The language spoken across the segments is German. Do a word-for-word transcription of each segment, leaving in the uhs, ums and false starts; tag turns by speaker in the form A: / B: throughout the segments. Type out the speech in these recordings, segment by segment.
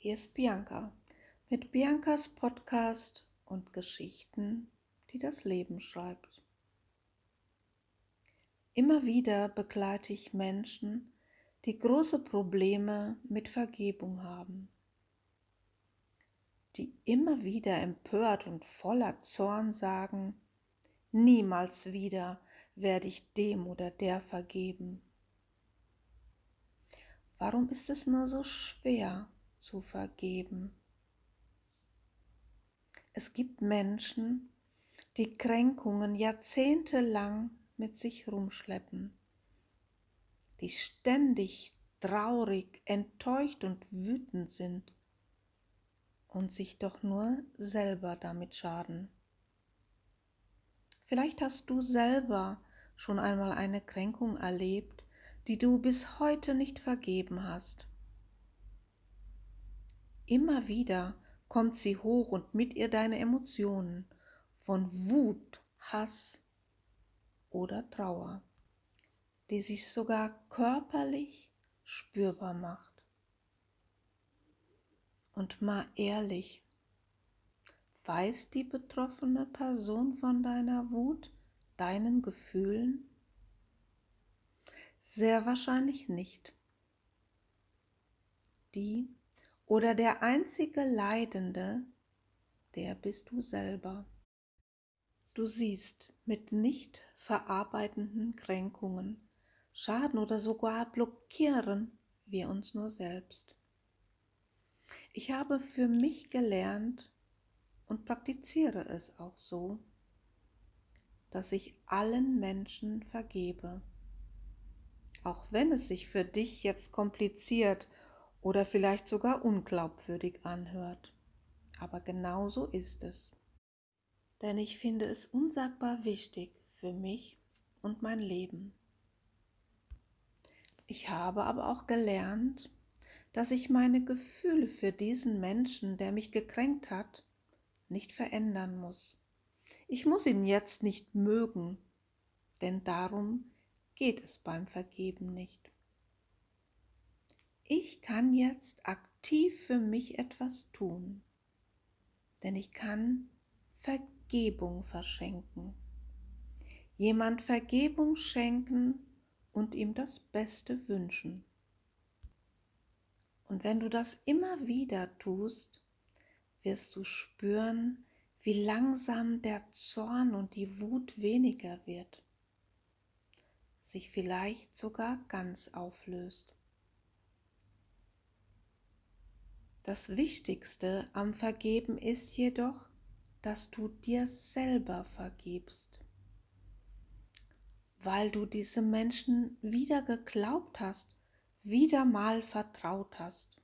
A: Hier ist Bianca mit Biancas Podcast und Geschichten, die das Leben schreibt. Immer wieder begleite ich Menschen, die große Probleme mit Vergebung haben, die immer wieder empört und voller Zorn sagen: Niemals wieder werde ich dem oder der vergeben. Warum ist es nur so schwer zu vergeben? Es gibt Menschen, die Kränkungen jahrzehntelang mit sich rumschleppen, die ständig traurig, enttäuscht und wütend sind und sich doch nur selber damit schaden. Vielleicht hast du selber schon einmal eine Kränkung erlebt, die du bis heute nicht vergeben hast. Immer wieder kommt sie hoch und mit ihr deine Emotionen von Wut, Hass oder Trauer, die sich sogar körperlich spürbar macht. Und mal ehrlich, weiß die betroffene Person von deiner Wut, deinen Gefühlen? Sehr wahrscheinlich nicht. Die oder der einzige Leidende, der bist du selber. Du siehst, mit nicht verarbeitenden Kränkungen schaden oder sogar blockieren wir uns nur selbst. Ich habe für mich gelernt und praktiziere es auch so, dass ich allen Menschen vergebe. Auch wenn es sich für dich jetzt kompliziert oder vielleicht sogar unglaubwürdig anhört. Aber genau so ist es. Denn ich finde es unsagbar wichtig für mich und mein Leben. Ich habe aber auch gelernt, dass ich meine Gefühle für diesen Menschen, der mich gekränkt hat, nicht verändern muss. Ich muss ihn jetzt nicht mögen, denn darum geht es beim Vergeben nicht. Ich kann jetzt aktiv für mich etwas tun, denn ich kann Vergebung verschenken. Jemand Vergebung schenken und ihm das Beste wünschen. Und wenn du das immer wieder tust, wirst du spüren, wie langsam der Zorn und die Wut weniger wird, sich vielleicht sogar ganz auflöst. Das Wichtigste am Vergeben ist jedoch, dass du dir selber vergibst, weil du diesem Menschen wieder geglaubt hast, wieder mal vertraut hast.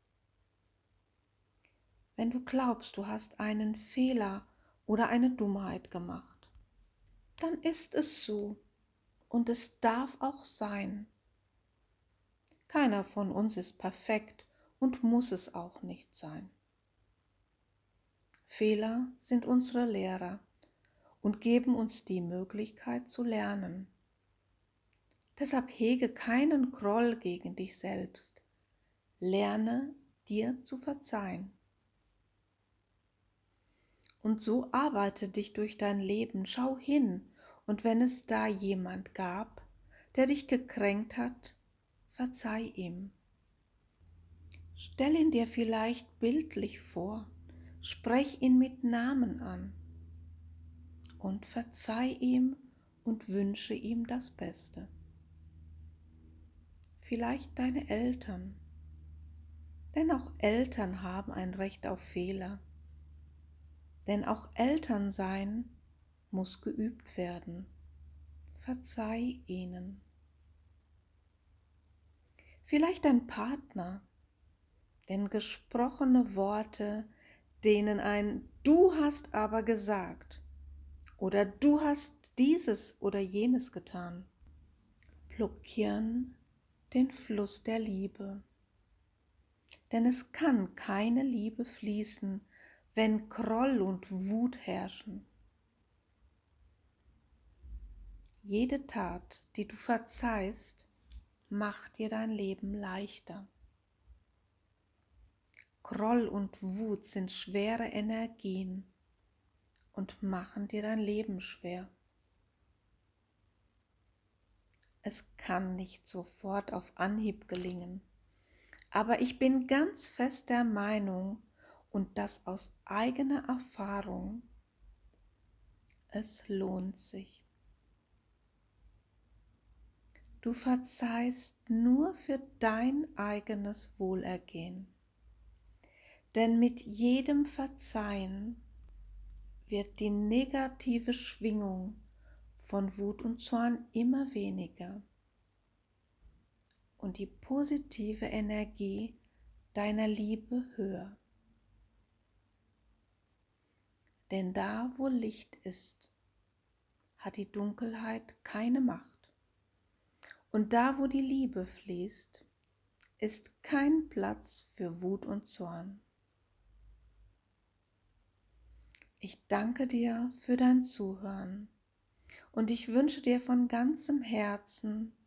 A: Wenn du glaubst, du hast einen Fehler oder eine Dummheit gemacht, dann ist es so und es darf auch sein. Keiner von uns ist perfekt und muss es auch nicht sein. Fehler sind unsere Lehrer und geben uns die Möglichkeit zu lernen. Deshalb hege keinen Groll gegen dich selbst. Lerne, dir zu verzeihen. Und so arbeite dich durch dein Leben. Schau hin, und wenn es da jemand gab, der dich gekränkt hat, verzeih ihm. Stell ihn dir vielleicht bildlich vor, sprech ihn mit Namen an und verzeih ihm und wünsche ihm das Beste. Vielleicht deine Eltern, denn auch Eltern haben ein Recht auf Fehler. Denn auch Elternsein muss geübt werden. Verzeih ihnen. Vielleicht dein Partner, denn gesprochene Worte, denen ein Du hast aber gesagt oder du hast dieses oder jenes getan, blockieren den Fluss der Liebe. Denn es kann keine Liebe fließen, wenn Groll und Wut herrschen. Jede Tat, die du verzeihst, macht dir dein Leben leichter. Groll und Wut sind schwere Energien und machen dir dein Leben schwer. Es kann nicht sofort auf Anhieb gelingen, aber ich bin ganz fest der Meinung und das aus eigener Erfahrung, es lohnt sich. Du verzeihst nur für dein eigenes Wohlergehen, denn mit jedem Verzeihen wird die negative Schwingung von Wut und Zorn immer weniger und die positive Energie deiner Liebe höher. Denn da, wo Licht ist, hat die Dunkelheit keine Macht. Und da, wo die Liebe fließt, ist kein Platz für Wut und Zorn. Ich danke dir für dein Zuhören und ich wünsche dir von ganzem Herzen,